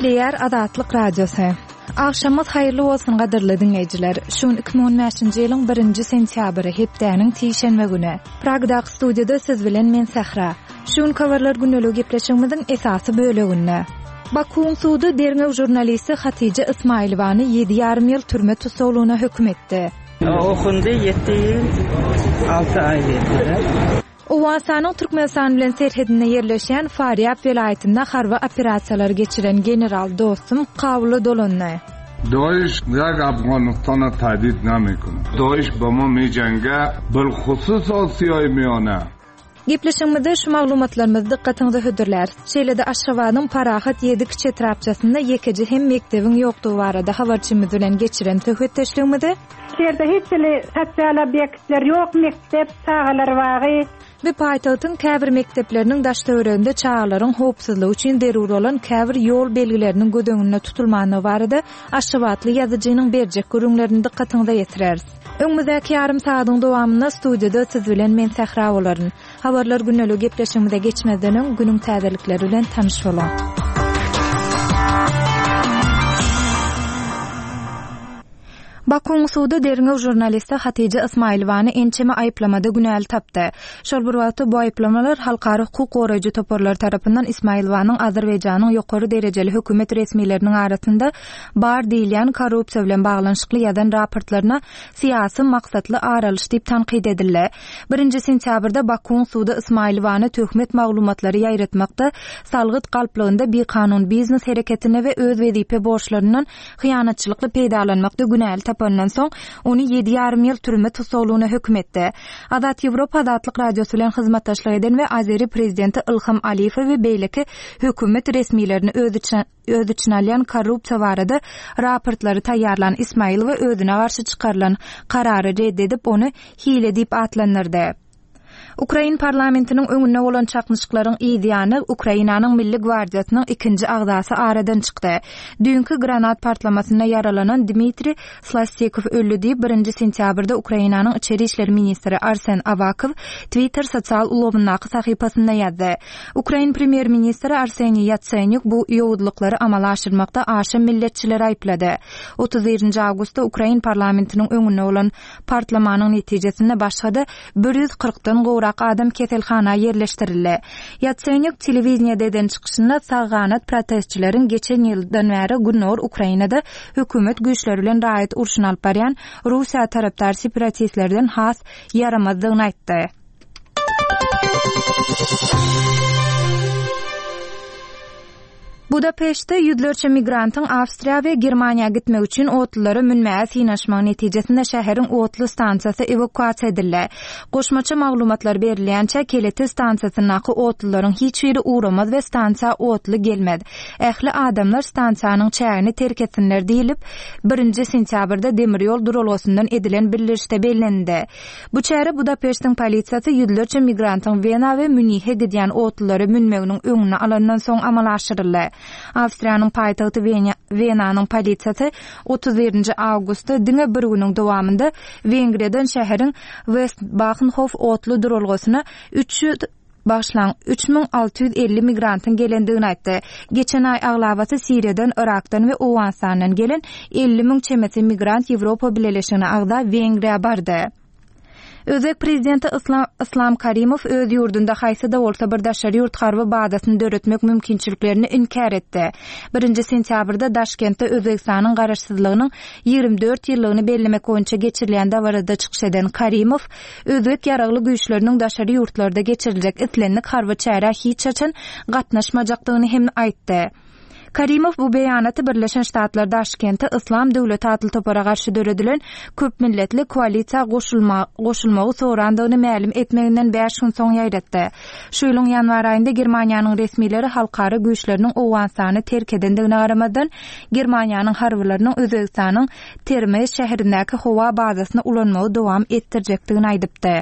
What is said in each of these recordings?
Eşleýär Azatlyk Radiosu. Akşamyz haýyrly bolsun gaderly dinleýijiler. Şuň 2015-nji ýylyň 1-nji sentýabry hepdäniň tişenme güni. Pragdaky studiýada siz bilen men Sahra. Şuň kawarlar güneligi gepleşigimiziň esasy böleginde. Bakuň sudy derňew jurnalisti Hatice Ismailowany 7,5 ýyl türme tutulmagyna hökm etdi. Okundy 7 ýyl 6 ay berdiler. Owasanyň Türkmenistan bilen serhedinde ýerleşýän Faryab welaýatynda harba operasiýalar geçiren general dostum Kabul Dolunny. داعش یک افغانستان را تهدید نمیکنه. داعش با ما میجنگه بالخصوص آسیای میانه. Gepleşigimizde şu maglumatlarymyz dikkatiňizi hödürler. Şeýlede Aşgabatyň Parahat 7 kiçi etrapçasynda ýekiji hem mektebiň ýokdugy barada habarçymyz bilen geçiren töhütdeşligimizde şeýerde hiç sosial obyektler ýok, mektep çağalar bagy. Bu paýtagtyň käbir mektepleriniň daşdöwründe çağalaryň howpsuzlygy üçin derur olan käbir ýol belgileriniň gödeňine tutulmagyny barada Aşgabatly ýazyjynyň berjek görüňlerini dikkatiňize ýetirer. Öňümüzdäki ýarym saýatyň dowamynda studiýada siz bilen men Sahra bolaryn. Habarlar güneligi gepleşigimizde geçmeden günüň täzelikleri bilen tanyş bolan. Bakuň sudy derňew jurnalisti Hatice Ismailowany ençeme aýplamada günäl tapdy. Şol bir wagtda bu aýplamalar halkary hukuk goraýjy toparlar tarapyndan Ismailowanyň Azerbaýjanyň ýokary derejeli hökümet resmiýetleriniň arasynda bar diýilýän korrupsiýa bilen baglanşykly ýadan raportlaryna siýasy maksatly aralyş diýip tanqid edildi. 1-nji sentýabrda Bakuň sudy Ismailowany töhmet maglumatlary ýaýratmakda salgyt galplygynda bir kanun biznes hereketine we öz wezipe borçlaryndan hyýanatçylykly peýdalanmakda günäl ondan soň ony 7,5 ýyl türme tutulmagyna hökm etdi. Azat Ýewropa Azatlyk Radiosu bilen hyzmatdaşlyk eden we Azeri prezidenti Ilham Aliýew we beýleki hökümet resmiýetlerini öz içine alýan korrupsiýa barada raportlary taýýarlan Ismailow özüne garşy çykarylan karary reddedip ony hile diýip atlandyrdy. Ukraina parlamentiniň öňünde bolan çaknyşyklaryň ideýany Ukrainanyň Milli Gwardiýasynyň 2-nji agzasy aradan çykdy. Dünkü granat partlamasyna yaralanan Dmitri Slastekow öldü diýip 1-nji sentýabrda Ukrainanyň içeri işler ministri Arsen Avakow Twitter sosial ulgamyndaky sahypasynda ýazdy. Ukraina premier ministri Arseniy Yatsenyuk bu ýowudlyklary amala aşyrmakda aşy milletçileri aýplady. 31-nji awgustda Ukraina parlamentiniň öňünde bolan partlamanyň netijesinde başga 140-dan gowrak adam keselhana yerleştirildi. Yatsenyuk telewiziýada eden çykyşynda sagganat protestçilerin geçen ýyldan bäri günler Ukrainada hökümet güýçleri bilen raýat urşuny alyp barýan Russiýa tarapdar separatistlerden has yaramazlygyny aýtdy. Budapeşte ýüzlerçe migrantyň Awstriýa we Germaniýa gitmek üçin otlary münmäge synaşmagy netijesinde şäheriň otly stansiýasy evakuasiýa edildi. Goşmaça maglumatlar berilýänçe Keleti stansiýasynyňky otlylaryň hiç biri uğramaz we stansiýa otly gelmedi. Ähli adamlar stansiýanyň çägini terk etsinler diýilip 1-nji sentýabrda demir ýol durulgasyndan edilen bildirişde bellendi. Bu çäre Budapeştiň polisiýasy ýüzlerçe migrantyň Wena we Münih'e gidýän otlary münmeginiň öňüne alandan soň amala aşyryldy. Awstriýanyň paýtagty Wenanyň polisiýasy 31-nji awgustda diňe bir günüň dowamynda Wengriýadan şäheriň Westbahnhof otly durulgasyna 3650 migrantyň gelendigini aýtdy. Geçen ay aglabaty Siriýadan, Irakdan we Owanistandan gelen 50.000 çemeti migrant Ýewropa Birleşigine agda Wengriýa bardy. Özbek prezidenti Islom Karimow öz ýurdunda haýsy-da bolsa bir daşary ýurt harby badasyny döretmek mümkinçiliklerini inkar etdi. 1-nji sentýabrda Daşkentde Özbekistanyň garaşsyzlygynyň 24 ýyllygyny bellemek boýunça geçirilýän dawarda çykyş eden Karimow, özbek ýaragly güýçleriniň daşary ýurtlarda geçiriljek itlenlik harby çäre hiç açan gatnaşmajakdygyny hem aýtdy. Karimow bu beýanaty Birleşen Ştatlar Daşkentde Islam döwleti atly topara garşy döredilen köp milletli koalisiýa goşulmagy sorandygyny ma'lum etmeginden 5 gün soň ýaýratdy. Şu ýylyň ýanwar aýynda Germaniýanyň resmiýetleri halkary güýçleriniň Owanistanny terk edendigine garamadan Germaniýanyň harbylarynyň Özbekistanyň Termiz şäherindäki howa bazasyna ulanmagy dowam etdirjekdigini aýdypdy.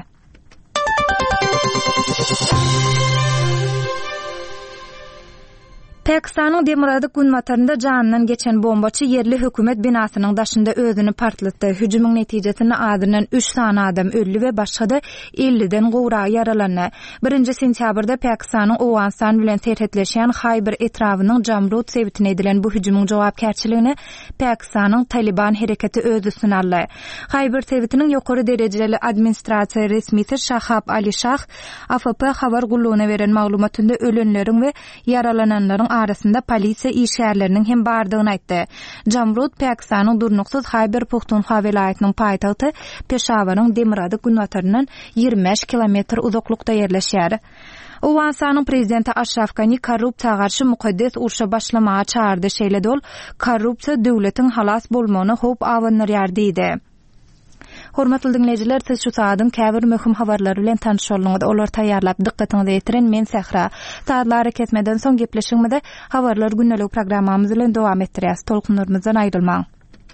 Pakistan'ın Demirazık günmatarında canından geçen bombaçı yerli hökümet binasının daşında özünü partlatdı. Hücumun netijesinde adından 3 tane adam öldü ve başka 50'den gowra yaralandı. 1. sentyabrda Pakistan'ın Owanstan bilen terhetleşen Khyber etrafının Jamrut sebitine edilen bu hücumun jogapkärçiligini Pakistan'ın Taliban hareketi öz üstüne aldı. Khyber sebitinin yukarı dereceli administrasiya resmisi Shahab Ali Shah, AFP habar gulluğuna veren maglumatında ölenlerin ve yaralananların arasında polisiya işgärlerinin hem bardığını aytdy. Jamrut Pakistan'ın durnuksuz Khyber Pakhtunkhwa welaýatynyň paýtagty Peşawaryň Demirazık günwataryndan 25 kilometr uzaklykda ýerleşýär. Owansanyň prezidenti Ashraf Ghani korrupsiýaga garşy mukaddes urşa başlamaga çağırdy. Şeýle dol korrupsiýa döwletiň halas bolmagyny hop awandyrýar diýdi. Hormatly dinleyijiler, siz şu saatyň käbir möhüm habarlary bilen tanışýarlyňyz. Olar taýýarlap dikkatiňizi ýetiren men Sehra. Saatlary kesmeden soň gepleşigmede habarlar günnelik programmamyz bilen dowam etdirýäs. Tolkunlarymyzdan aýrylmaň.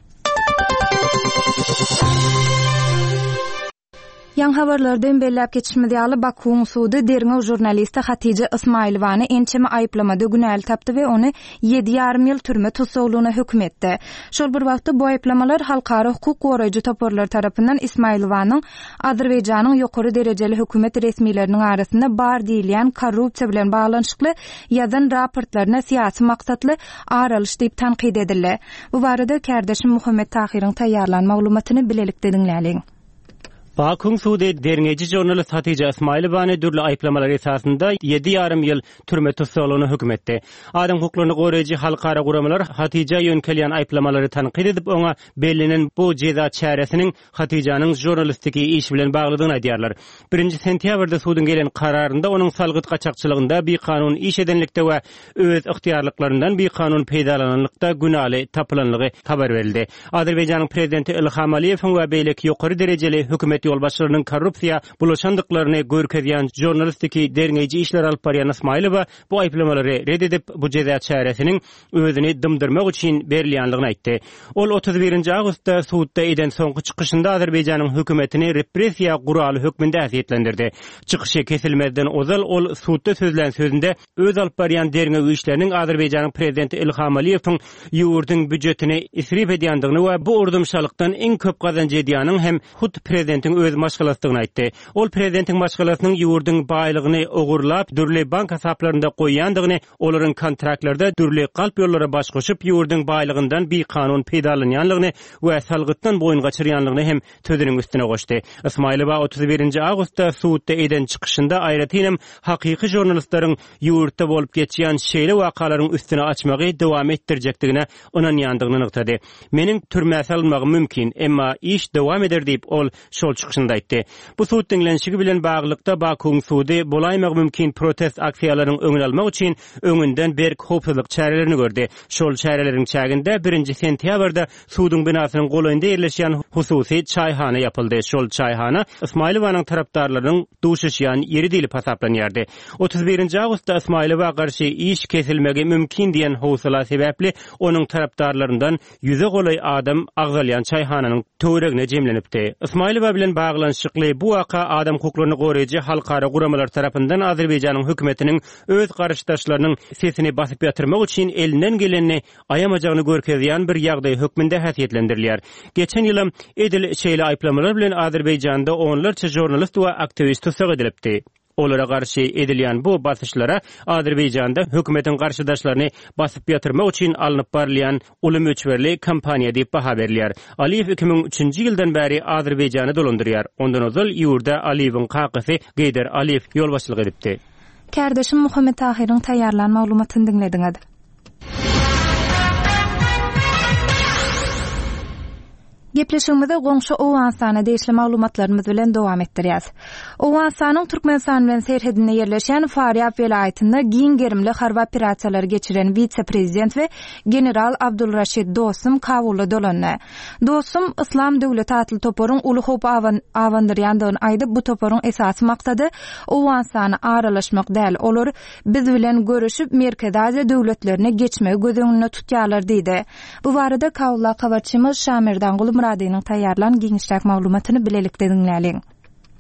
Yan habarlardan belläp geçişmede ýaly Bakuň sudy derňew jurnalisti Hatice Ismailowany ençeme aýplamada günäl tapdy we ony 7,5 ýyl türme tutuklugyna hökm etdi. Şol bir wagtda bu aýplamalar halkara hukuk goraýjy toporlar tarapyndan Ismailowanyň Azerbaýjanyň ýokary derejeli hökümet resmiýetleriniň arasynda bar diýilen korrupsiýa bilen baglanyşykly ýazan raportlaryna siýasy maksatly aralyş diýip tanqid edildi. Bu barada kärdeşim Muhammed Tahiryň taýýarlan maglumatyny bilelikde dinläliň. Bakuň sudy derňeji jurnalist Hatice Ismailowany dürli aýplamalar esasında 7,5 ýyl türme tutuklugyna hökm etdi. Adam hukuklaryny goraýjy halkara guramalar Hatice ýönkelýän aýplamalary tanqid edip oňa bellinen bu jeza çäresiniň Hatijanyň jurnalistligi iş bilen baglydygyny aýdýarlar. 1. sentýabrda sudyň gelen kararynda onuň salgyt gaçakçylygynda bir kanun iş edenlikde we öz ihtiýarlyklaryndan bir kanun peýdalananlykda günäli tapylanlygy habar berildi. Azerbaýjanyň prezidenti Ilham Aliýewiň we beýleki ýokary derejeli hökümet ýolbaşçylarynyň korrupsiýa bulaşandyklaryny görkezýän jurnalistiki derňeji işler alyp barýan Ismailowa bu aýplamalary red edip bu jeza çäresiniň özüni dymdyrmak üçin berilýänligini aýtdy. Ol 31 awgustda suwtda eden soňky çykyşynda Azerbaýjanyň hökümetini repressiýa guraly hökmünde häsiýetlendirdi. Çykyşy kesilmezden ozal ol suwtda sözlen sözünde öz alyp barýan derňeji işleriniň Azerbaýjanyň prezidenti Ilham Aliýewiň ýurduň büdjetini isrif edýändigini we bu urdumşalykdan iň köp gazanç edýäniň hem hut prezidentin öz maşgalatygyny aýtdy. Ol prezidentiň maşgalatynyň ýurduň baýlygyny ogurlap, dürli bank hesaplarynda goýýandygyny, olaryň kontraktlarda dürli galp ýollara baş goşup ýurduň baýlygyndan bir kanun peýdalanýanlygyny we salgytdan boýun gaçyrýanlygyny hem sözüniň üstüne goşdy. Ismailowa 31 awgustda suwtda eden çykyşynda aýratynam hakyky jurnalistlaryň ýurtda bolup geçýän şeýle wakalaryň üstüne açmagy dowam etdirjekdigine onanýandygyny ňyktady. Meniň türmäge salynmagym mümkin, emma iş dowam eder diýip ol şol çykyşynda aýtdy. Bu suwt dinlenşigi bilen baglykda Bakuň sudy bolaýmak mümkin protest aksiýalarynyň öňüni almak üçin öňünden berk hopsuzlyk çärelerini gördi. Şol çäreleriň çäginde 1. sentýabrda suwdyň binasynyň golaýynda ýerleşýän hususy çaýhana ýapyldy. Şol çaýhana Ismailowanyň tarapdarlarynyň duşuşýan ýeri diýilip hasaplanýardy. 31 awgustda Ismailowa garşy iş kesilmegi mümkin diýen howsala sebäpli onuň tarapdarlaryndan ýüze golaý adam agzalýan çaýhananyň töweregine jemlenipdi. Ismailowa bilen baglanşykly bu waka adam hukuklaryny goraýjy halkara guramalar tarapyndan Azerbaýjanyň hökümetiniň öz garaşdaşlarynyň sesini basyp ýatyrmak üçin elinden geleni aýamajagyny görkezýän bir ýagdaý hökmünde häsiýetlendirilýär. Geçen ýyly edil şeýle aýplamalar bilen Azerbaýjanda onlarça jurnalist we aktivist tutuk edilipdi. Olara garşy edilýän bu basyşlara Azerbaýjanda hökümetiň garşydaşlaryny basyp ýatyrmak üçin alınıp barylýan ulum öçberli kampaniýa diýip baha berilýär. Aliýew 2003-nji ýyldan bäri Azerbaýjany dolandyrýar. Ondan ozal ýurda Aliýewiň kakasy Geýder Aliýew ýolbaşçylyk edipdi. Kärdeşim Muhammed Tahiryň taýýarlan maglumatyny dinlediňiz. Gepleşigimizde goňşy Owansana deýişli maglumatlarymyz bilen dowam etdirýäs. Owansanyň Türkmenistan bilen serhedinde ýerleşen Faryab welaýatynda giň gerimli harby operasiýalary geçiren witse-prezident we general Abdulraşid Dostum Kabulda dolandy. Dostum Islam döwleti atly toporyň uly hop awandyrýandygyny aýdyp bu toporyň esasy maksady Owansany aralaşmak däl. Olar biz bilen görüşüp Merkez Aziýa döwletlerine geçmegi gözüňünde tutýarlar diýdi. Bu barada Kabulla habarçymyz Şamirdan Muradiýanyň taýýarlan giňişlik maglumatyny bilelikde dinläliň.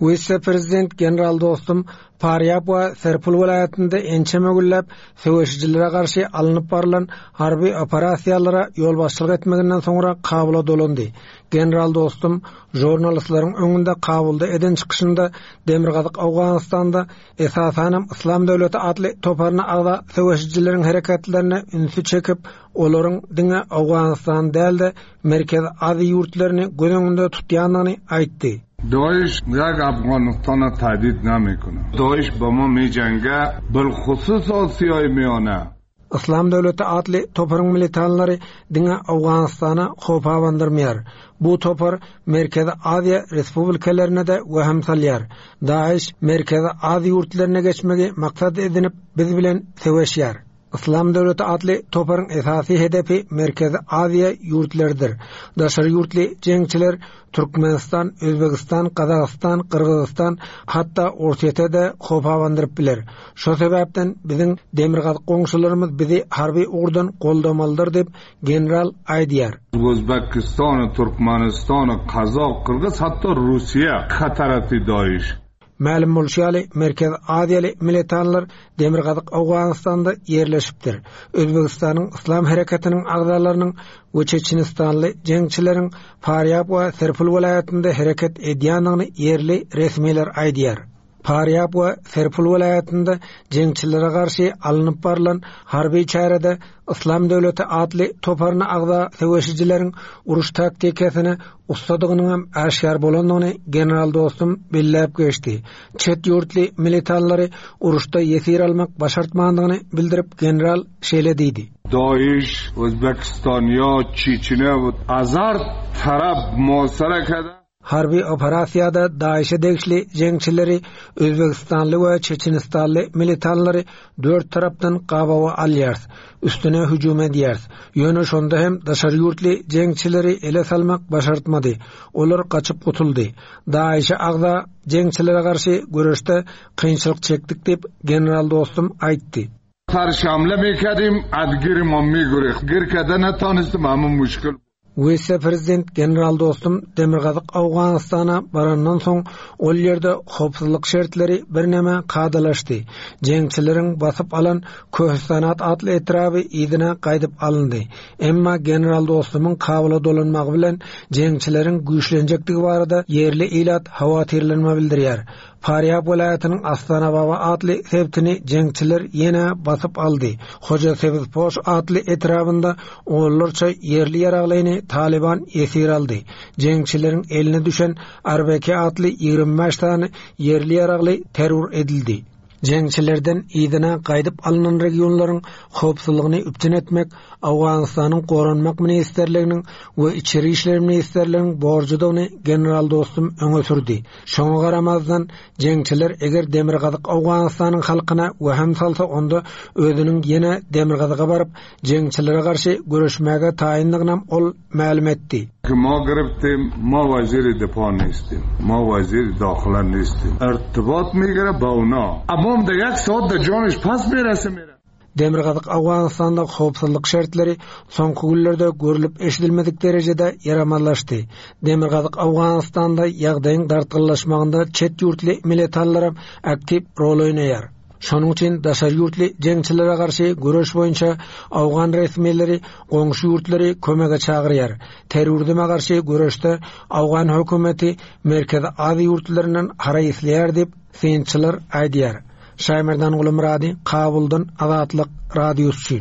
Vice-Prezident General dostum Faryab we Serpul vilayatynda ençeme güllep söwüşçilere garşy alınıp barılan harby operasiýalara ýol başçylyk etmeginden soňra Kabula dolandy. General dostum jurnalistlaryň öňünde Kabulda eden çykyşynda Demirgazyk Awganistanda esasanam İslam döwleti adly toparyny agda söwüşçileriň hereketlerini ünsü çekip olaryň diňe Awganistan dälde Merkez Aziýa ýurtlaryny göz öňünde tutýanyny aýtdy. داعش یک افغانستان را تهدید نمیکنه. داعش با ما میجنگه، بالخصوص آسیای میانه. İslam döwleti adly toparyň militanlary diňe Awganistana hop awandyrmýar. Bu topar Merkezi Aziýa respublikalarına da weham salýar. Daesh Merkezi Aziýa ýurtlaryna geçmegi maksat edinip biz bilen söwüşýär. İslam döwleti adly toparyň esasy hedefi Merkezi Aziýa ýurtlarydyr. Daşary ýurtly jeňçiler Türkmenistan, Özbekistan, Kazakistan, Kırgızistan hatta Ortaýada hop awandyryp biler. Şo sebäpden biziň Demirgazyk goňşularymyz bizi harby ugurdan goldamalydyr dep general aýdýar. Özbekistan, Türkmenistan, Kazak, Kırgız hatta Russiýa hataraty daýyş. Ma'lum bolşaly Merkez Aziýaly militanlar Demirgazyk Awganistanda ýerleşipdir. Özbekistanyň İslam harekatiniň agzalarynyň we Çeçenistanly jeňçileriň Faryab we Serpul vilayatynda hereket edýanyny ýerli resmiler aýdýar. Faryab we Serpul vilayatynda jeňçilere garşy alınıp barılan harby çärede İslam döwleti adly toparyny agda söwüşçileriň uruş taktikasini ustadygynyň aşkar bolanyny general dostum billäp geçdi. Çet ýurtly militanlary uruşda ýesir almak başartmandygyny bildirip general şeýle diýdi. داعش Özbekistanya, Çeçene we Azar tarap muhasara kada harby operasiýada Daeşe degişli jeňçileri Özbekistanly we Çeçenistanly militanlary dört tarapdan gabawa alýar. Üstüne hüjüm edýär. Ýöne şonda hem daşary ýurtly jeňçileri ele salmak başartmady. Olar gaçyp gutuldy. Daeşe agda jeňçilere garşy görüşde kynçylyk çekdik dep general dostum aýtdy. سرشامله میکردیم ادگیر ما میگریخ گیر کده نتانستیم همون مشکل. Vice-Prezident General dostum Demirgazyk Awganistana barandan soň ol ýerde hopsuzlyk şertleri birnäme kadalaşdy. Jeňçileriň basyp alan Köhsanat adly etraby ýygyna gaýdyp alındy. Emma general dostumyň Kabula dolanmagy bilen jeňçileriň güýçlenjekdigi barada ýerli ilat hawatirlenme bildirýär. Faryab vilayatynyň Astana Baba adly sebtini jeňçiler ýene basyp aldy. Hoja Sebizpoş adly etrabynda oğullarça ýerli ýaraglyny Taliban esir aldy. Jeňçileriň eline düşen RBK adly 25 tane ýerli ýaragly terror edildi. Jeňçilerden ýygyna gaýdyp alynan regionlaryň howpsuzlygyny üpten etmek Awganistanyň goranmak ministerliginiň we içeri işler ministerliginiň borjudyny general dostum öňe sürdi. Şoňa garamazdan jeňçiler eger Demirgazyk Awganistanyň halkyna weham salsa onda özüniň ýene Demirgazyga baryp jeňçilere garşy görüşmäge taýinligini ol ma'lum etdi. ما گرفتیم ما وزیر دفاع نیستیم ما وزیر داخله نیستیم ارتباط میگیره با اونا اما هم در یک ساعت در جانش پس میرسه میره. Demirgazyk Awganistanda howpsuzlyk şertleri soňky günlerde görülip eşidilmedik derejede ýaramanlaşdy. Demirgazyk Awganistanda ýagdaýyň dartgyllaşmagynda çet ýurtly militanlar aktiv rol oýnaýar. Şonuň üçin daşary ýurtly jeňçilere garşy görüş boýunça Awgan resmileri goňşy ýurtlary kömege çagyrýar. Terrordyma garşy görüşde Awgan hökümeti Merkezi Aziýa ýurtlarynyň hara isleýär dep synçylar aýdýar. Şaýmerdan Gulumrady, Kabuldan Azatlyk radiosu.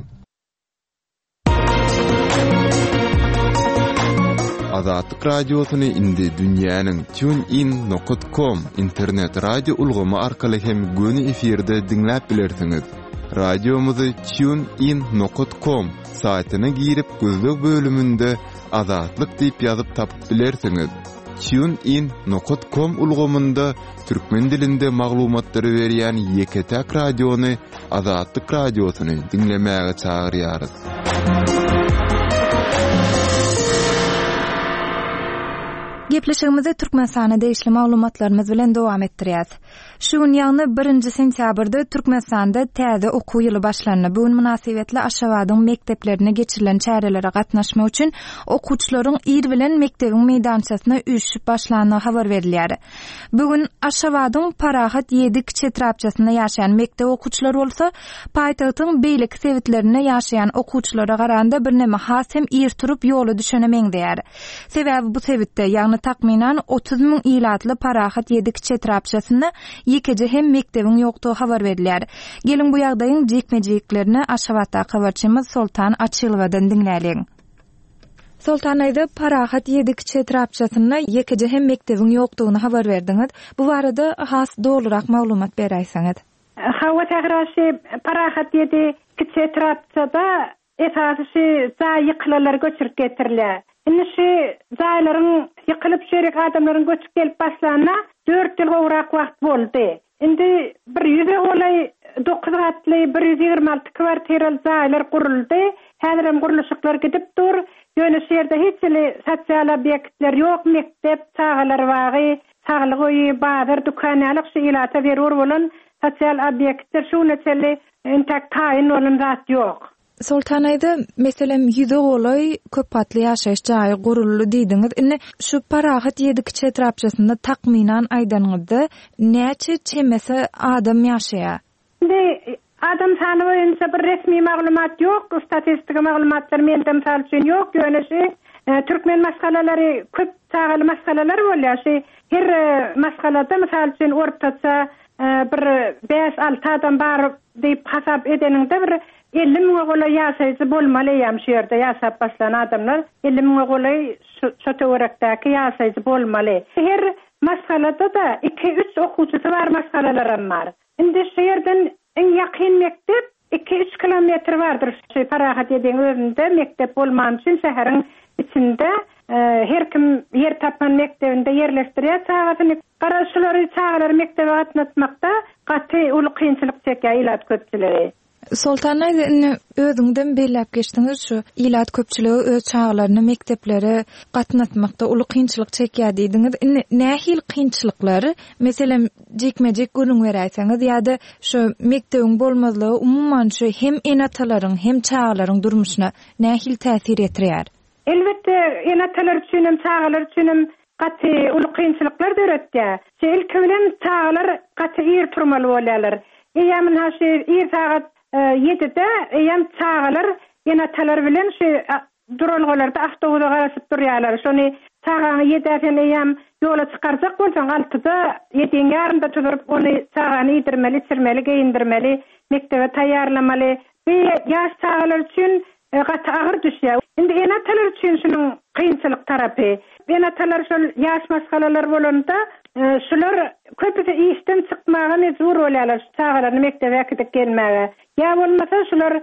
Azatlyk radiosyny indi dünýäniň tunein.com internet radio ulgamy arkaly hem göni efirde dinläp bilersiňiz. Radiomuzy tunein.com saýtyna girip gözlük bölümünde Azatlyk diýip ýazyp tapyp bilersiňiz. tunein.com ulgamynda türkmen dilinde maglumatlary berýän Ýeketäk radiony Azatlyk radiosyny dinlemäge çagyrýarys. Gepleşigimizi Türkmenistana değişli maglumatlarymyz bilen dowam etdirýäs. Şu ýaly 1 sentýabrda Türkmenistanda täze okuw ýyly başlandy. Bu münasibetli Aşgabatyň mekdeplerine geçirilen çärelere gatnaşmak üçin okuwçylaryň ir bilen mekdebiň meýdançasyna üşüp başlanyny habar berilýär. Bugün Aşgabatyň Parahat 7 kiçi etrapçasyna ýaşaýan mektep okuwçylary bolsa, paýtagtyň beýlik sebitlerine ýaşaýan okuwçylara garanda bir näme has hem ir turup ýoly düşenemeňdir. Sebäbi bu sebitde ýagny takminan 30.000 ilatly Parahat 7 kiçi etrapçasyna ýekije hem mekdebiň ýokdugy habar berilýär. Gelin bu ýagdaýyň jekmejeklerini Aşgabatda habarçymyz Soltan Açylowadan dinläýäliň. Soltan aýda Parahat 7 kiçi etrapçasyna ýekije hem mekdebiň ýokdugyny habar berdiňiz. Bu barada has dolurak maglumat beräýsiňiz. Hawa tagraşy Parahat 7 kiçi etrapçada esasy zaýyklalar göçürip getirilýär. Inişi zaýlaryň ýykylyp şerek adamlaryň göçüp gelip başlanyna 4 ýyl gowrak wagt boldy. Indi bir ýüze olay 9 gatly 126 kwartiral zaýlar guruldy. Häzir hem guruluşyklar gidip dur. Ýöne şerde hiç sosial obyektler ýok, mektep, çağalar bagy, saglyk oýy, bazar, dükanalyk şeýlata berýär bolan sosial obyektler şunu çeli intak taýyn bolan zat ýok. Soltan aýda meselem ýüze olay köp patly ýaşaýyş jaýy guruldy diýdiňiz. Indi şu Parahat 7 kiçi etrapçasyna takminan aýdanyňyzda näçe çemese adam ýaşaýar? Indi adam sany boýunça bir resmi maglumat ýok, statistik maglumatlar mende misal üçin ýok. Ýöneşi türkmen masgalalary köp çağaly masgalalar bolýar. Her masgalada misal üçin ortaça bir 5-6 adam bar diýip hasap edeninde bir 50.000 gola ýaşaýjy bolmaly ýam şu ýerde ýaşap başlan adamlar 50.000 gola şu töwerekdäki ýaşaýjy bolmaly. Her masgalada da 2-3 okuwçysy bar masgalalar bar. Indi şu ýerden en ýakyn mektep 2-3 kilometr bardyr. Şu Parahat ýediň özünde mektep bolman üçin şäheriň içinde her kim yer tapman mektebinde yerleşdirýär çağatyny. Garaşlary çağalar mektebe gatnaşmakda gaty uly kynçylyk çekýär ilat köpçüleri. Soltan aýda özüňden belläp geçdiňiz şu ilat köpçüligi öz çağlaryny mekteplere gatnaşmakda uly kynçylyk çekýär diýdiňiz. Nähil kynçylyklary, meselem jekmejek görüň beräýsiňiz ýa-da şu mektebiň bolmazlygy umumyň şu hem enatalaryň hem çağlaryň durmuşyna nähil täsir etdirýär? Elbetde enatalar üçin hem çağlar üçin hem gaty uly kynçylyklar döretýär. Şeýle kölen çağlar gaty ir turmaly bolýarlar. Eýämin haşy ir sagat 7'de ýam çağalar enatalar bilen şu durulgalarda awtobusa garaşyp durýarlar. Şonu çağany 7'den ýam ýola çykarjak bolsaň 6'da 7:ň ýarynda turup onu çağany ýitirmeli, içirmeli, geyindirmeli, mektebe taýýarlamaly. Bu ýaş çağalar üçin gaty agyr düşýär. Indi enatalar üçin şunyň kynçylyk tarapy. Enatalar şol ýaş masgalalar bolanda şular köpüse işden çykmaga mejbur bolýarlar. Çağalaryny mektebe gidip gelmäge. Ya bolmasa şular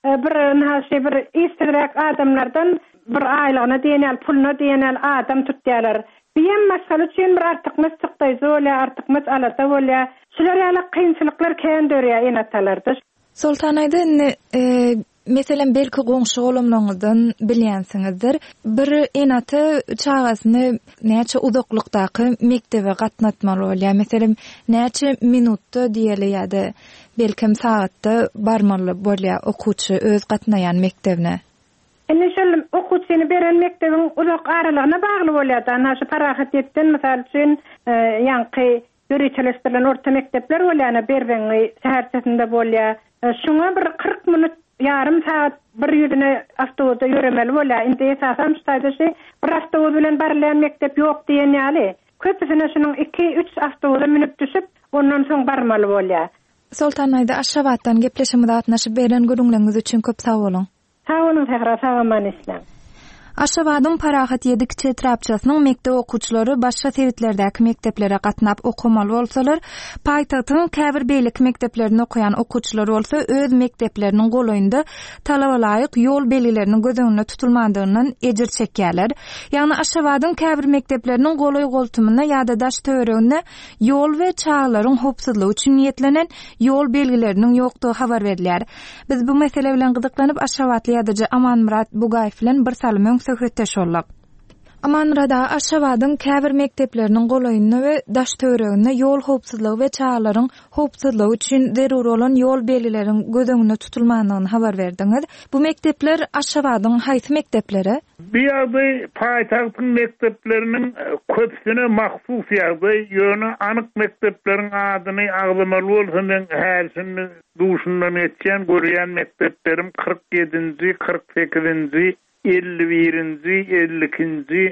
bir istirek adamlardan bir aýlygyna diýenel, puluna diýenel adam tutýarlar. Biýem masal üçin bir artykmys çykdaýy bolýar, artykmys alata bolýar. Şular ýaly kynçylyklar kändörýär enatalarda. Soltan aýda meselem belki goňşy olamlaryňdan bilýänsiňizdir. Bir enaty çağasyny näçe uzaklykdaky mektebe gatnatmaly bolýar. Meselem näçe minutda diýeli ýa-da belki saatda barmaly bolýar okuwçy öz gatnaýan mektebine. Şol okuwçyny beren mektebiň uzak aralygyna bagly bolýar. Ana şu Parahat 7'den misal üçin ýanky ýöreçleşdirilen orta mektepler bolýar, Berbeňi şäherçesinde bolýar. Şuňa bir 40 minut yarım saat bir ýüzüne awtobusa ýöremeli bolýar. Indi esasam ştaýdaşy bir awtobus bilen barlayan mektep ýok diýenýäli. Köpüsine şunyň 2-3 awtobusa minip düşüp ondan soň barmaly bolýar. Soltan aýda Aşgabatdan gepleşmede gatnaşyp beren görüňleriniz üçin köp sag bolun. Sag bolun, Tehra, sagaman islam. Aşgabatyň Parahat 7 kiçi etrapçasynyň mektep okuwçylary başga sewitlerdäki mekteplere gatnap okumaly bolsalar, paýtagtyň käbir beýlik mekteplerinde okuyan okuwçylar bolsa öz mektepleriniň golaýynda talaba laýyk ýol belgilerini göz tutulmadygyndan ejir çekýärler. Ýagny Aşgabatyň käbir mektepleriniň golaý goltumyna ýa-da daş töweregine ýol we çağlaryň hopsuzlygy üçin niýetlenen ýol belgileriniň ýokdugy habar berilýär. Biz bu mesele bilen gyzyklanyp Aşgabatly ýadyjy Amanmurat Bugaýew bilen bir salymy söhbetdeş bolduk. Amanrada Aşgabatyň käbir mekdepleriniň golaýyna we daş töweregine ýol howpsuzlygy we çağlaryň howpsuzlygy üçin zerur olan ýol belgileriniň gözeňinde tutulmagyny habar berdiňiz. Bu mektepler Aşgabatyň haýsy mektepleri? Bir ýagdaý paýtagtyň mektepleriniň köpsüne mahsus ýagdaý ýöne anyk mektepleriň adyny agzamaly bolsam men härsini duşundan etken görýän mekteplerim 47-nji, 48-nji, 51-nji, 52-nji,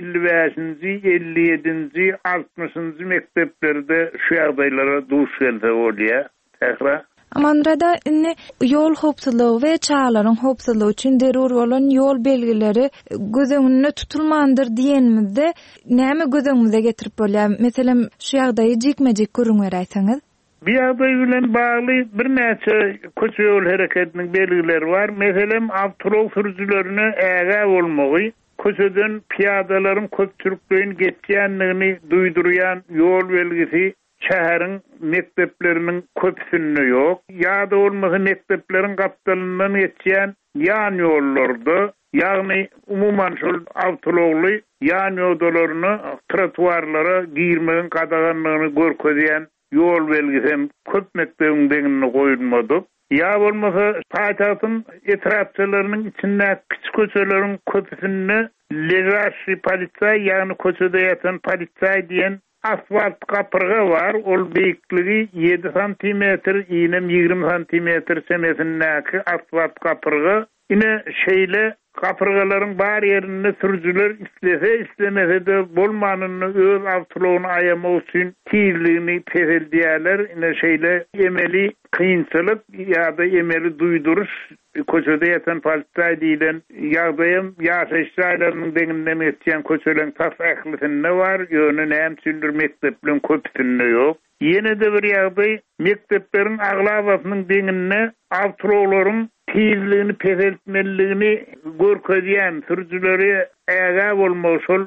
55-nji, 57-nji, 60-njy mekteplerde şu ýagdaýlara duş gelse bolýar. Tähra. Amanrada indi ýol howpsuzlygy we çağlaryň howpsuzlygy üçin zerur bolan ýol belgileri gözeňinde tutulmandyr diýenmizde näme gözeňimize getirip bolýar? Meselem şu ýagdaýy jikmejik görüň berýärsiňiz. Bir ýagdaý bilen bagly bir näçe köçe ýol hereketiniň belgileri bar. Meselem awtolog sürüjülerine äge bolmagy, köçeden piyadalaryň köpçülikligiň geçýänligini duýdurýan ýol belgisi şäheriň mektepleriniň köpsünde ýok. Ýa-da bolmasa mektepleriň gapdalyndan geçýän ýan ýollarda, ýagny umuman şol awtologly ýan ýoldalaryny trotuarlara girmegen gadaganlygyny görkezýän ýol belgisi köp mektebiň deňine goýulmady. Ya bolmasa paýtagtyň etrapçylarynyň içinde kiçik köçeleriň köpsünde legaşy polisiýa ýagny köçede ýatan polisiýa diýen asfalt kapırga var. Ol beýikligi 7 cm, inem 20 cm semesindäki asfalt kapırga. Ine şeýle kapırgalaryň bar ýerinde sürüjüler islemese de bolmanyny öz awtologyny aýamak üçin tizligini peseldiýärler. Ine şeýle emeli kynçylyk ýa-da emeli duýduruş köçede ýatan polisiýa diýilen ýagdaýym ýaşaýyşlarynyň deňinden geçýän köçeleň tas ählisinde bar. Ýöne näme üçindir mekteplerin köpsünde ýok. Ýene de bir ýagdaý mekteplerin aglabatynyň deňine awtologlaryň tizligini peseltmeligini görkezýän sürüjüleri äge bolmagy şol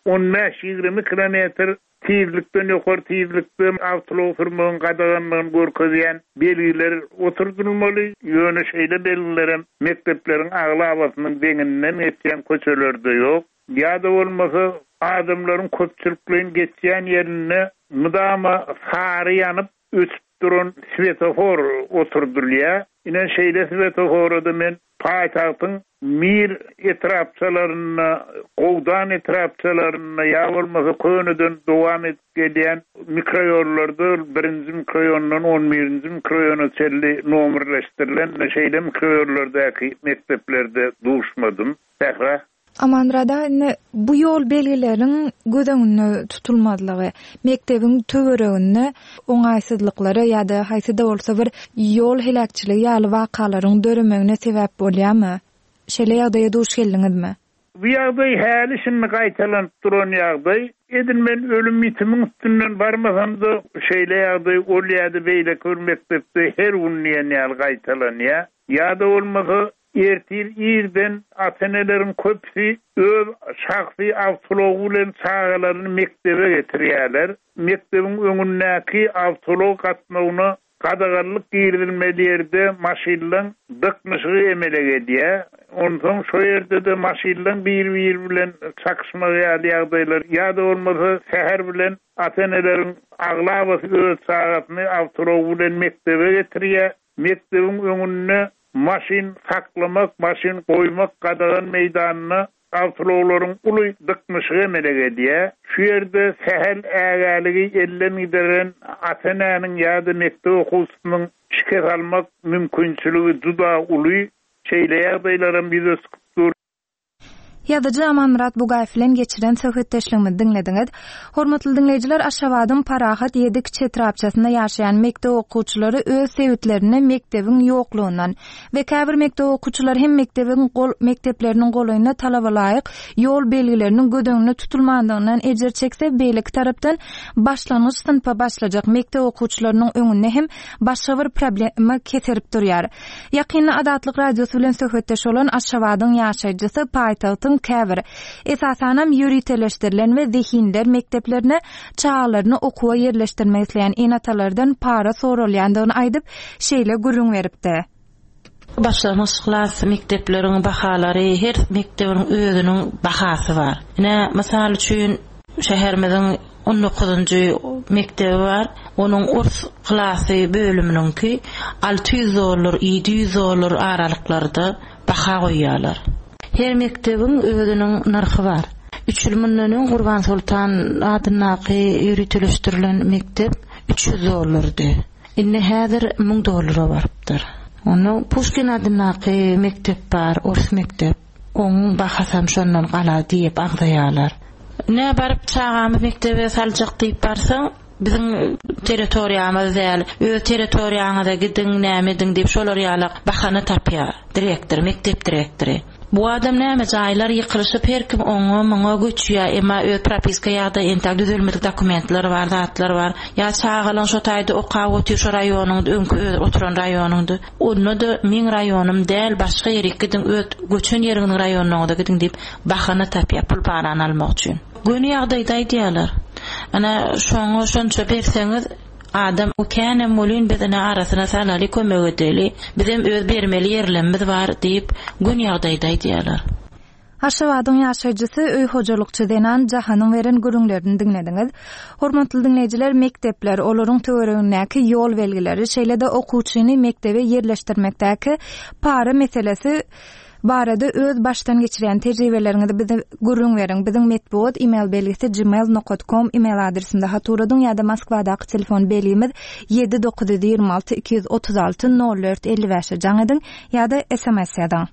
15-20 kilometr tizlikden ýokary tizlikden awtolog sürmegin gadaganlygyny görkezýän belgiler oturdurulmaly. Ýöne şeýle belgiler mektepleriň aglabatynyň deňinden geçýän köçelerde ýok. Ýa-da bolmasa adamlaryň köpçülikligiň geçýän ýerine mydama sary ýanyp ötüp duran svetofor oturdurulýar. Ine şeýle svetoforda men paýtagtyň mir etrapçylaryna, gowdan etrapçylaryna ýa bolmasa könüden dowam etýän mikroýollarda 1-nji mikroýondan 11-nji mikroýona çelli nomerleşdirilen şeýle mikroýollardaky mekteplerde duşmadym. Tähra. Amanrada bu ýol belgileriň gözeňinde tutulmadylygy, mektebiň töwereginde oňaýsyzlyklary ýa-da haýsy-da bolsa bir ýol helakçyligi ýaly wakalaryň döremegine sebäp bolýarmy? Şeýle ýagdaýa duş geldiňizmi? Bu ýagdaý häli şunu gaýtalanyp duran ýagdaý. Edin men ölüm mitimiň üstünden barmasam-da şeýle ýagdaý ol ýa-da beýle görmekde her gün ýaly gaýtalanýar. Ýa-da bolmasa ertir ýerden atanelerin köpsi öz şahsy awtology bilen çağalaryny mektebe getirýärler. Mektebiň öňündäki awtolog gatnawyny gadaganlyk girilmeli ýerde maşinlaryň dykmyşygy emele edýär. Ondan şo ýerde de maşinlaryň bir-biri bilen çakışmagy ýagdaýlar ýa-da bolmasa şäher bilen atanelerin aglabasy öz çağatyny awtolog bilen mektebe getirýär. Mektebiň öňünde maşin saklamak, maşin koymak gadagan meýdanyna awtologlaryň uly dykmyşygy emele edýär. Şu ýerde sähel ägäligi elden gideren atananyň ýa-da mektep okuwçysynyň şikayet almak mümkinçiligi juda uly. Şeýle ýagdaýlaryň bize Ýazyjy Amanmurat Bugaýew geçiren söhbetdeşligimizi dinlediňiz. Hormatly dinleýijiler, Aşgabatyň Parahat 7 kiçik etrapçasynda ýaşaýan mektep okuwçylary öz sebitlerini mektebiň ýoklugundan we käbir mektep okuwçylary hem mektepleriniň golaýyna talaba laýyk ýol belgileriniň gödeňine tutulmandygynyň ejer çekse beýleki tarapdan başlangyç synpa başlajak mektep okuwçylarynyň öňünde hem başga bir problema keterip durýar. Ýakynda Adatlyk radiosu bilen söhbetdeş bolan Aşgabatyň ýaşaýjysy paýtagtyň käbir esasanam ýöriteleşdirilen we zehinler mekteplerine çağalaryny okuwa ýerleşdirmek isleýän enatalardan para sorulýandygyny aýdyp şeýle gürrüň beripdi. Başlangıç klas mektepleriň bahalary her mektebiň özüniň bahasy var. Mesela üçin şäherimiziň 19-njy mektebi var. Onuň urs klasy bölüminiňki 600 dolar, 700 dolar aralyklarda baha goýýarlar. Her mektebiň özüniň narxy var. 3 ýyl mundan Gurban Sultan adynaky ýürütülüşdirilen mektep 300 dolardy. Indi häzir 1000 dolara barypdyr. Onu Pushkin adynaky mektep bar, urs mektep. Onuň bahasam şondan gala diýip agdaýarlar. Ne baryp çağamy mektebe saljak diýip barsaň, biziň territoriýamyz däl, öz territoriýaňyza gidin, nämedin diýip şolar ýaly bahana tapýar. Direktor, mektep direktori. Bu adam näme jaýlar ýykylyşyp her kim oňa maňa göçýär, emma öz propiska ýa-da entak düzelmedik dokumentler bar, zatlar bar. Ya çağalan şo taýda okap ötýär şo raýonyňda, öňkü oturan raýonyňda. Onu da men raýonum däl, başga ýere gidin, öz göçen ýeriňiň raýonyňda gidin diýip bahana tapýar pul paran almak üçin. Göni ýagdaýda aýdýarlar. Ana şoňa şonça berseňiz adam o kene molin bedene arasına salali kömek edeli, bizim öz bermeli yerlerimiz var diýip gün ýagdaýda aýdýarlar. Aşgabatyň ýaşaýjysy öý hojalykçy denen Jahanyň beren gürüňlerini dinlediňiz. Hormatly dinleýijiler, mektepler olaryň töweregindäki ýol belgileri, şeýle-de okuwçyny mektebe ýerleşdirmekdäki para meselesi barada öz baştan geçiren tejribeleriňizi bize gurrun beriň. Biziň metbuat email belgisi gmail.com email adresinde haturadyň ýa-da Moskwadaky telefon belgimiz 7926 236 0455 jaňydyň ýa-da SMS ýazyň.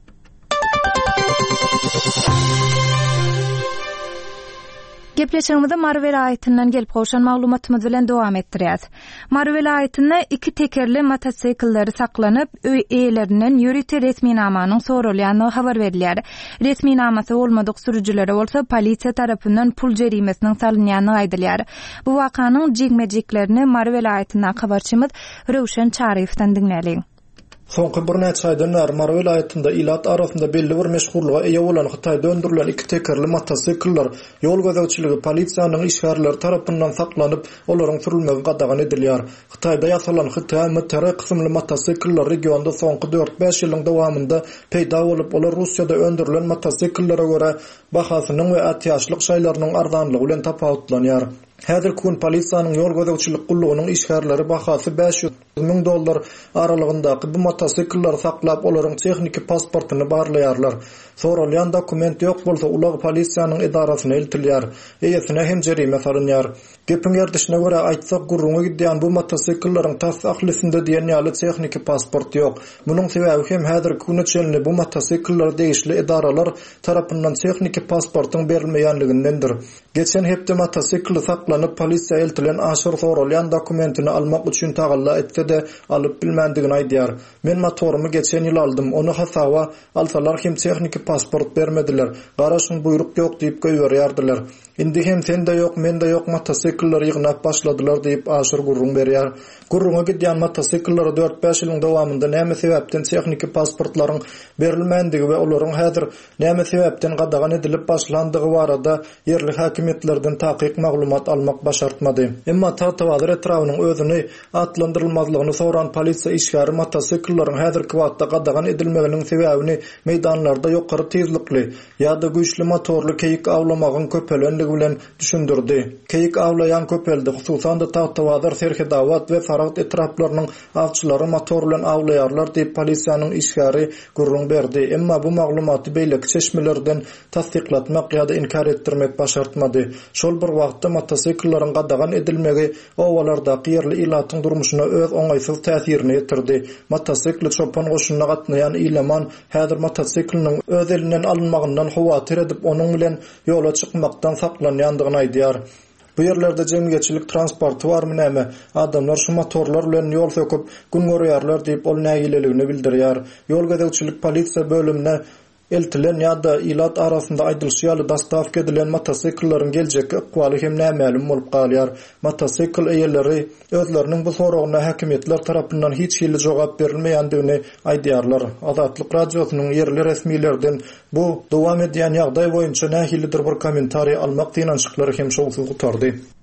Gepleşigimizde Mary welaýatynyň gelip goşan maglumatymyz bilen dowam etdirýäs. Mary welaýatynda 2 tekerli motosikllary saklanyp, öý eýlerinden ýürüti resminamanyň sorulýanyny habar berilýär. Resminamasy bolmadyk sürüjilere bolsa polisiýa tarapyndan pul jerimesiniň salynýanyny aýdylýar. Bu wakanyň jigmejiklerini Mary welaýatynyň habarçymyz Röwşen Çarywdan dinläliň. Soňky bir näçe aýdan bäri Mary welaýatynda ilat arasynda belli bir meşhurlyga eýe bolan Hytaýda öndürilen 2 tekerli motosikller ýol gözegçiligi polisiýanyň işgärleri tarapyndan saklanyp, olaryň sürülmegi gadagan edilýär. Hytaýda ýasalan Hytaý MTR kysymly motosikller regionda soňky 4-5 ýylyň dowamında peýda bolup, olar Russiýada öndürilen motosikllere görä bahasynyň we atýaşlyk şaýlarynyň arzanlygy bilen tapawutlanýar. Häzir kun polisiýanyň ýol gözegçilik gullugynyň işgärleri bahasy 500.000 dolar aralygyndaky bu motosikllary saklap, olaryň texniki pasportyny barlaýarlar. Sorulýan dokument ýok bolsa, ular polisiýanyň idarasyna eltilýär. Eýesine hem jerime salynýar. Gepiň ýerdişine görä aýtsak, gurrunga gidýän bu motosikllaryň tas ahlysynda diýen ýaly texniki pasport ýok. Munyň sebäbi hem häzir kun içinde bu motosikller degişli idaralar tarapyndan texniki pasportyň berilmeýänligindendir. Geçen hepde motosikl saklanyp polisiýa eltilen aşyr sorulýan dokumentini almak üçin tagalla etse-de alyp bilmändigini aýdýar. Men motorumy geçen ýyl aldym, onu hasawa alsalar hem texniki pasport bermediler. Garaşyň buyruk ýok diýip goýberýärdiler. Indi hem sende ýok, mende ýok motosikller ýygnap başladylar diýip aşyr gurrun berýär. Gurrunga gidýän motosikller 4-5 ýylyň dowamında näme sebäpden texniki pasportlaryň berilmendigi we olaryň häzir näme sebäpden gadagan edilip başlandygy barada ýerli häkimetlerden takyk maglumat almak başartmady. Emma Tatawazyr etrawynyň özüni atlandyrylmazlygyny soran polisiýa işgäri motosiklellaryň häzirki wagtda gadagan edilmeginiň sebäbini meýdanlarda ýokary tezlikli ýa-da güýçli motorly keyik awlamagyň köpelenligi bilen düşündirdi. Keyik awlayan köpelde hususan da Tatawazyr Serhedawat we Faragt etraplarynyň awçylary motor bilen awlaýarlar diýip polisiýanyň işgäri gurrun berdi. Emma bu maglumaty beýlek çeşmelerden tasdiklatmak ýa-da inkar etdirmek başartmady. Şol bir wagtda motosiklellaryň gadagan edilmegi owalardaky ýerli ilatyň durmuşyna öz oňaýsyz täsirini ýetirdi. Motosikl çopan goşunyna gatnaýan ileman häzir motosikliň öz elinden alınmagyndan hawatyr edip onuň bilen ýola çykmakdan saklanýandygyny aýdýar. Bu yerlerde jemgyýetçilik transporty barmy näme? Adamlar şu motorlar bilen ýol söküp gün görýärler diýip ol nägileligini bildirýär. Ýol gözegçilik polisiýa bölümine eltilen ýa-da ilat arasynda aýdylşýaly dastawka edilen motosiklellaryň geljeki ykbaly hem nämälim bolup galýar. Motosikl eýeleri özleriniň bu soragyna häkimetler tarapyndan hiç ýyly jogap berilmeýändigini aýdýarlar. Azatlyk radiosynyň ýerli resmilerden bu dowam edýän ýagdaý boýunça nähilidir bir kommentariýa almak diýençiklary hem şowsuz gutardy.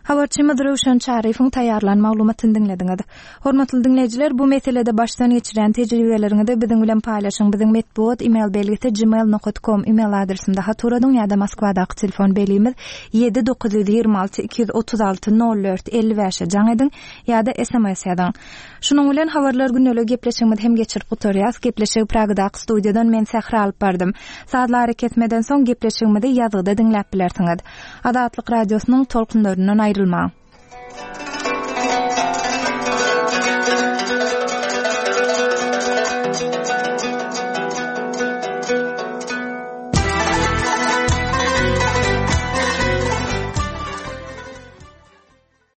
Habarçymyz Röşen Şarifiň taýýarlan maglumatyny dinlediňiz. Hormatly dinleýijiler, bu meselede başdan geçiren tejribeleriňizi biziň bilen paýlaşyň. Biziň medpuat email belgisi gmail.com email adresimde haturadyň ýa-da Moskwadaky telefon belgimiz 7926 236 04 55 jaň ediň ýa-da SMS ýazyň. Şunuň bilen habarlar günnelik gepleşigimiz hem geçirip gutarýas. Gepleşig Pragdaky studiýadan men Sähra alyp bardym. Saatlar ketmeden soň gepleşigimizi ýazgyda dinläp bilersiňiz. Adatlyk radiosynyň tolkunlaryndan ayrılma.